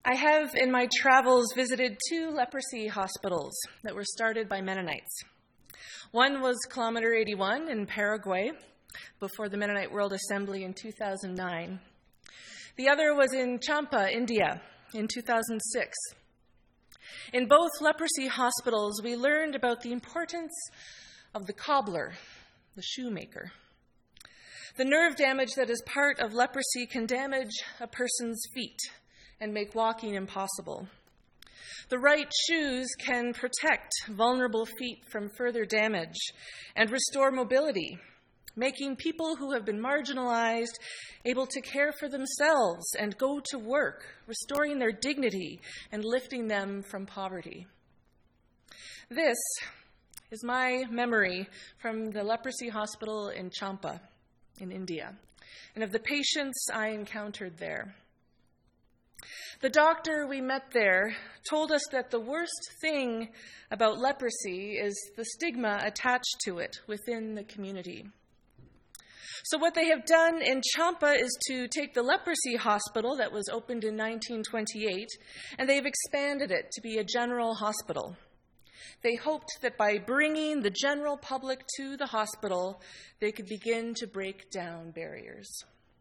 I have, in my travels, visited 2 leprosy hospitals that were started by Mennonites. One was Kilometer 81 in Paraguay, before the Mennonite World Assembly in 2009. The other was in Champa, India, in 2006. In both leprosy hospitals, we learned about the importance of the cobbler, the shoemaker. The nerve damage that is part of leprosy can damage a person's feet and make walking impossible. The right shoes can protect vulnerable feet from further damage and restore mobility, making people who have been marginalized able to care for themselves and go to work, restoring their dignity and lifting them from poverty. This is my memory from the leprosy hospital in Champa in India, and of the patients I encountered there. The doctor we met there told us that the worst thing about leprosy is the stigma attached to it within the community. So what they have done in Champa is to take the leprosy hospital that was opened in 1928, and they've expanded it to be a general hospital. They hoped that by bringing the general public to the hospital, they could begin to break down barriers.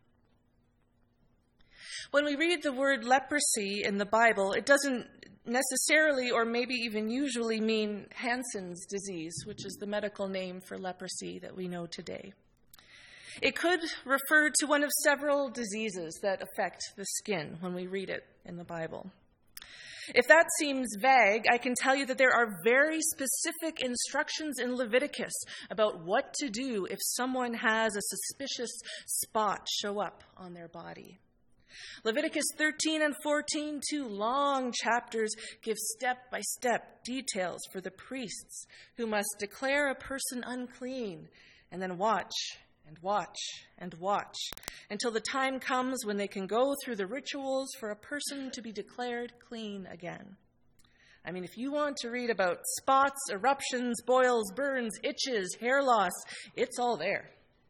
When we read the word leprosy in the Bible, it doesn't necessarily or maybe even usually mean Hansen's disease, which is the medical name for leprosy that we know today. It could refer to one of several diseases that affect the skin when we read it in the Bible. If that seems vague, I can tell you that there are very specific instructions in Leviticus about what to do if someone has a suspicious spot show up on their body. Leviticus 13 and 14, 2 long chapters, give step-by-step details for the priests who must declare a person unclean and then watch and watch and watch until the time comes when they can go through the rituals for a person to be declared clean again. I mean, if you want to read about spots, eruptions, boils, burns, itches, hair loss, it's all there.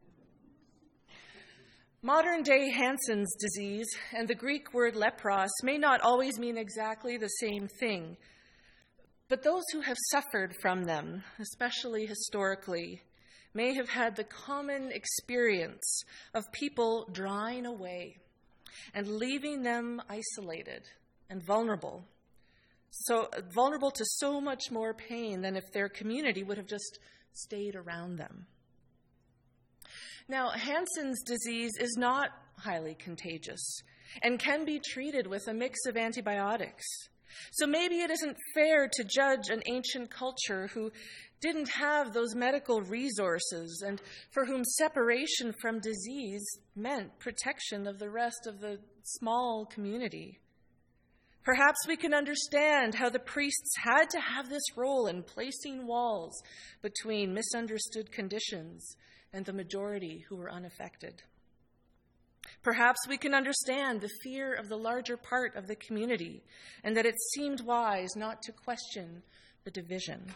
Modern-day Hansen's disease and the Greek word lepros may not always mean exactly the same thing, but those who have suffered from them, especially historically, may have had the common experience of people drawing away and leaving them isolated and vulnerable, so vulnerable to so much more pain than if their community would have just stayed around them. Now, Hansen's disease is not highly contagious and can be treated with a mix of antibiotics. So maybe it isn't fair to judge an ancient culture who didn't have those medical resources and for whom separation from disease meant protection of the rest of the small community. Perhaps we can understand how the priests had to have this role in placing walls between misunderstood conditions and the majority who were unaffected. Perhaps we can understand the fear of the larger part of the community and that it seemed wise not to question the division.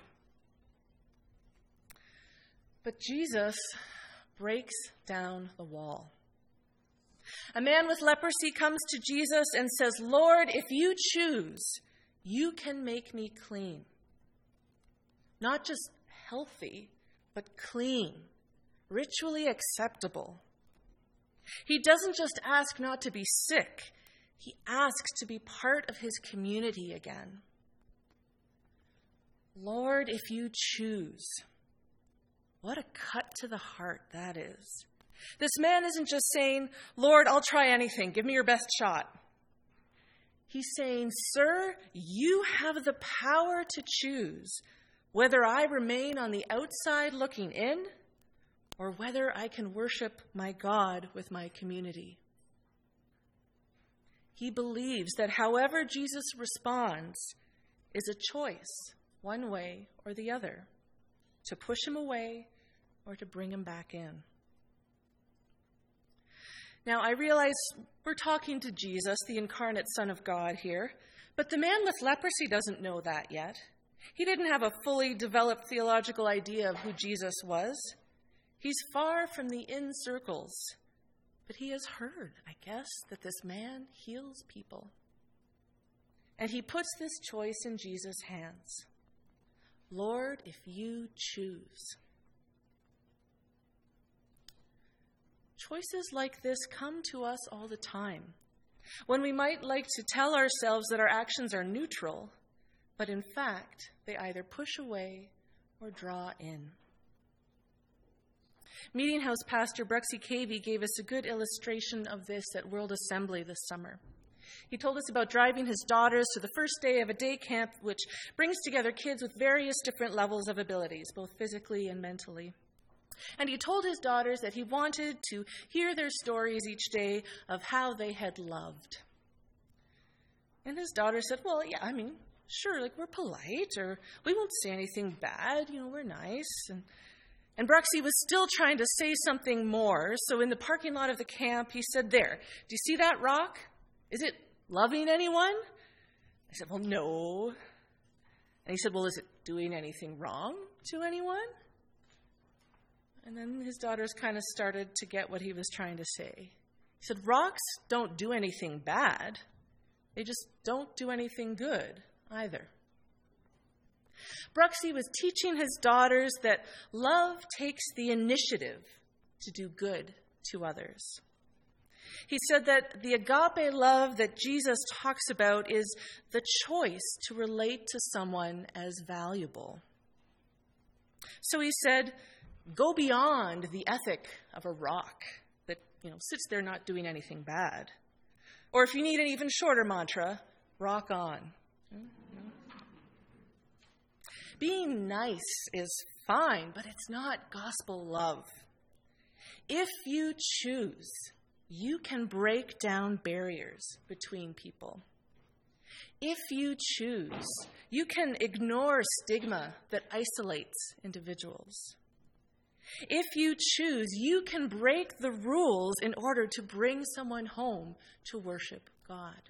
But Jesus breaks down the wall. A man with leprosy comes to Jesus and says, "Lord, if you choose, you can make me clean." Not just healthy, but clean, ritually acceptable. He doesn't just ask not to be sick. He asks to be part of his community again. Lord, if you choose. What a cut to the heart that is. This man isn't just saying, "Lord, I'll try anything. Give me your best shot." He's saying, "Sir, you have the power to choose whether I remain on the outside looking in or whether I can worship my God with my community." He believes that however Jesus responds is a choice, one way or the other, to push him away or to bring him back in. Now, I realize we're talking to Jesus, the incarnate Son of God here, but the man with leprosy doesn't know that yet. He didn't have a fully developed theological idea of who Jesus was. He's far from the in circles, but he has heard, I guess, that this man heals people. And he puts this choice in Jesus' hands. Lord, if you choose. Choices like this come to us all the time, when we might like to tell ourselves that our actions are neutral, but in fact, they either push away or draw in. Meeting House pastor Bruxy Cavey gave us a good illustration of this at World Assembly this summer. He told us about driving his daughters to the first day of a day camp which brings together kids with various different levels of abilities, both physically and mentally. And he told his daughters that he wanted to hear their stories each day of how they had loved. And his daughter said, well, yeah, sure, we're polite, or we won't say anything bad, we're nice. And Bruxy was still trying to say something more, so in the parking lot of the camp, he said, there, do you see that rock? Is it loving anyone? I said, well, no. And he said, well, is it doing anything wrong to anyone? And then his daughters kind of started to get what he was trying to say. He said, rocks don't do anything bad. They just don't do anything good either. Bruxy was teaching his daughters that love takes the initiative to do good to others. He said that the agape love that Jesus talks about is the choice to relate to someone as valuable. So he said, go beyond the ethic of a rock that, sits there not doing anything bad. Or if you need an even shorter mantra, rock on. Being nice is fine, but it's not gospel love. If you choose, you can break down barriers between people. If you choose, you can ignore stigma that isolates individuals. If you choose, you can break the rules in order to bring someone home to worship God.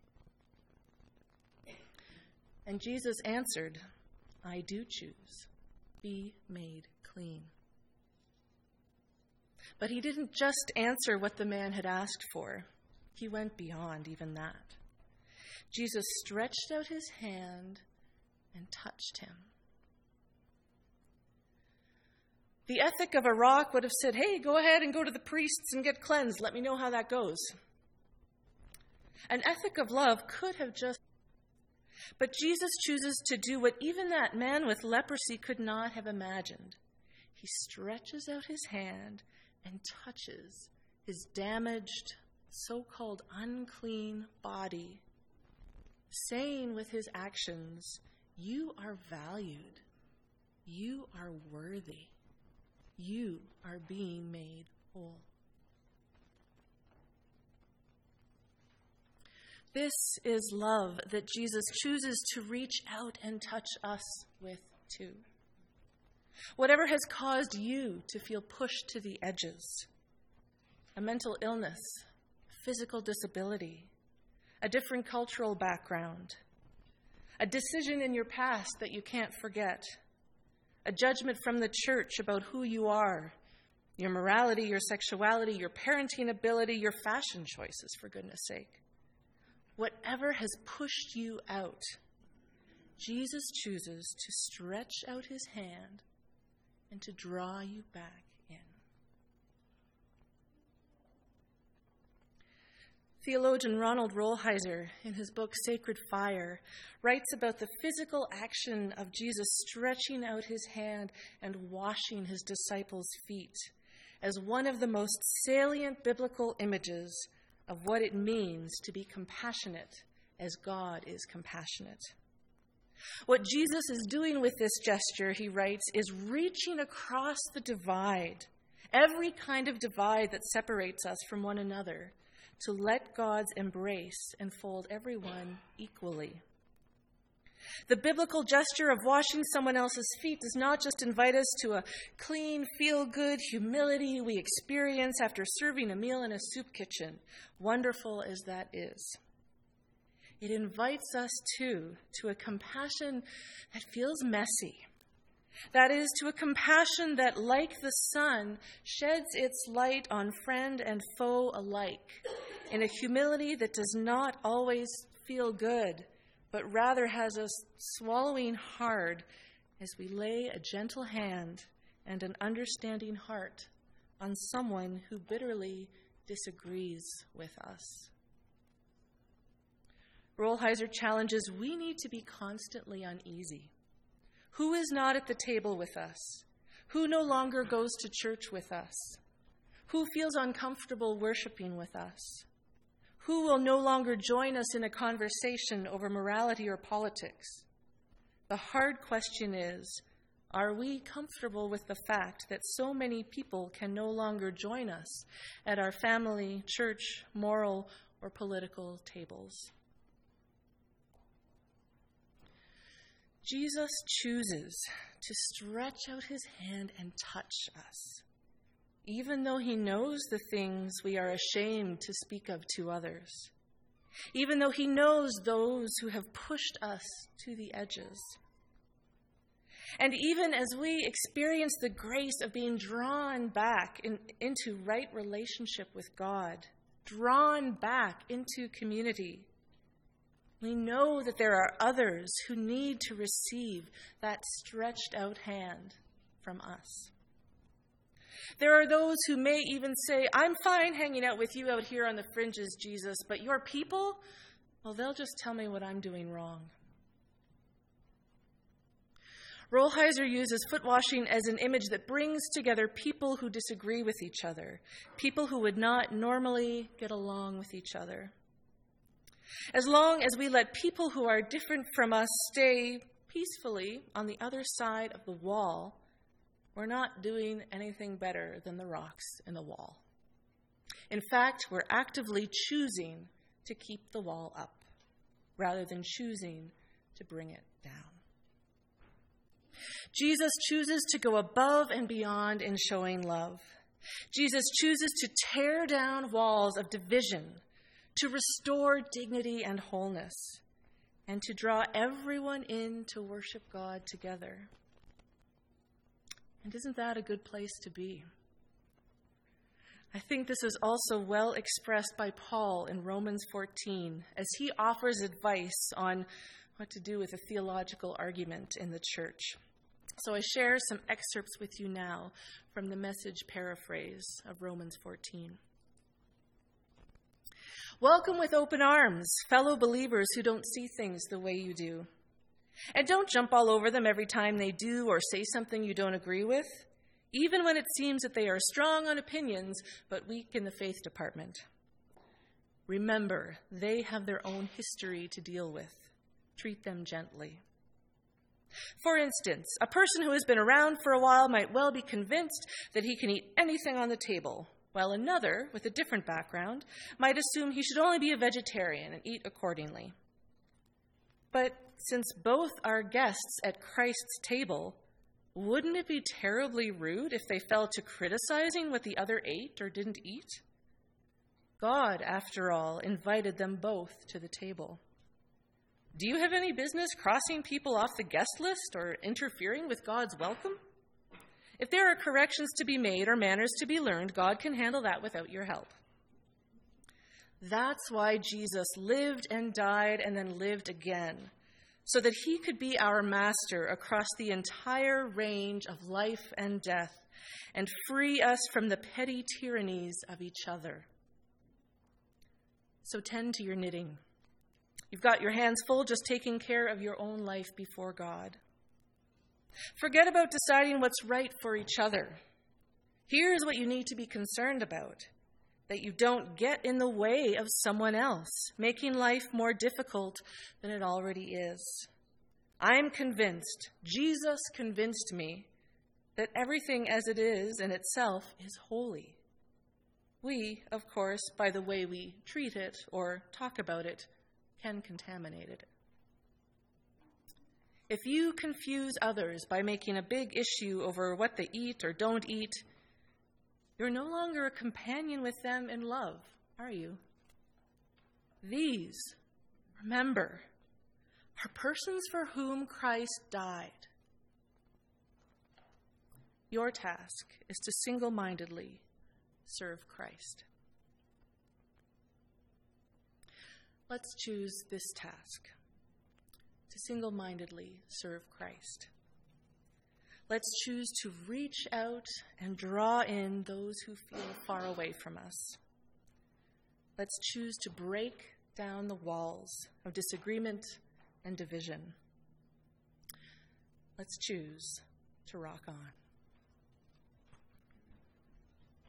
And Jesus answered, I do choose. Be made clean. But he didn't just answer what the man had asked for. He went beyond even that. Jesus stretched out his hand and touched him. The ethic of a rock would have said, hey, go ahead and go to the priests and get cleansed. Let me know how that goes. An ethic of love could have just... But Jesus chooses to do what even that man with leprosy could not have imagined. He stretches out his hand and touches his damaged, so-called unclean body, saying with his actions, you are valued. You are worthy. You are being made whole. This is love that Jesus chooses to reach out and touch us with too. Whatever has caused you to feel pushed to the edges, a mental illness, physical disability, a different cultural background, a decision in your past that you can't forget, a judgment from the church about who you are, your morality, your sexuality, your parenting ability, your fashion choices, for goodness sake. Whatever has pushed you out, Jesus chooses to stretch out his hand and to draw you back in. Theologian Ronald Rolheiser, in his book Sacred Fire, writes about the physical action of Jesus stretching out his hand and washing his disciples' feet as one of the most salient biblical images of what it means to be compassionate as God is compassionate. What Jesus is doing with this gesture, he writes, is reaching across the divide, every kind of divide that separates us from one another, to let God's embrace enfold everyone equally. The biblical gesture of washing someone else's feet does not just invite us to a clean, feel-good humility we experience after serving a meal in a soup kitchen, wonderful as that is. It invites us, too, to a compassion that feels messy. That is, to a compassion that, like the sun, sheds its light on friend and foe alike, in a humility that does not always feel good, but rather has us swallowing hard as we lay a gentle hand and an understanding heart on someone who bitterly disagrees with us. Rolheiser challenges we need to be constantly uneasy. Who is not at the table with us? Who no longer goes to church with us? Who feels uncomfortable worshiping with us? Who will no longer join us in a conversation over morality or politics? The hard question is, are we comfortable with the fact that so many people can no longer join us at our family, church, moral, or political tables? Jesus chooses to stretch out his hand and touch us, even though he knows the things we are ashamed to speak of to others, even though he knows those who have pushed us to the edges. And even as we experience the grace of being drawn back into right relationship with God, drawn back into community, we know that there are others who need to receive that stretched out hand from us. There are those who may even say, I'm fine hanging out with you out here on the fringes, Jesus, but your people, well, they'll just tell me what I'm doing wrong. Rolheiser uses foot washing as an image that brings together people who disagree with each other, people who would not normally get along with each other. As long as we let people who are different from us stay peacefully on the other side of the wall, we're not doing anything better than the rocks in the wall. In fact, we're actively choosing to keep the wall up rather than choosing to bring it down. Jesus chooses to go above and beyond in showing love. Jesus chooses to tear down walls of division, to restore dignity and wholeness, and to draw everyone in to worship God together. And isn't that a good place to be? I think this is also well expressed by Paul in Romans 14, as he offers advice on what to do with a theological argument in the church. So I share some excerpts with you now from the Message paraphrase of Romans 14. Welcome with open arms, fellow believers who don't see things the way you do. And don't jump all over them every time they do or say something you don't agree with, even when it seems that they are strong on opinions but weak in the faith department. Remember, they have their own history to deal with. Treat them gently. For instance, a person who has been around for a while might well be convinced that he can eat anything on the table, while another, with a different background, might assume he should only be a vegetarian and eat accordingly. But since both are guests at Christ's table, wouldn't it be terribly rude if they fell to criticizing what the other ate or didn't eat? God, after all, invited them both to the table. Do you have any business crossing people off the guest list or interfering with God's welcome? If there are corrections to be made or manners to be learned, God can handle that without your help. That's why Jesus lived and died and then lived again, so that he could be our master across the entire range of life and death and free us from the petty tyrannies of each other. So tend to your knitting. You've got your hands full just taking care of your own life before God. Forget about deciding what's right for each other. Here's what you need to be concerned about: that you don't get in the way of someone else, making life more difficult than it already is. I'm convinced, Jesus convinced me, that everything as it is in itself is holy. We, of course, by the way we treat it or talk about it, can contaminate it. If you confuse others by making a big issue over what they eat or don't eat, you're no longer a companion with them in love, are you? These, remember, are persons for whom Christ died. Your task is to single-mindedly serve Christ. Let's choose this task. to single-mindedly serve Christ. Let's choose to reach out and draw in those who feel far away from us. Let's choose to break down the walls of disagreement and division. Let's choose to rock on.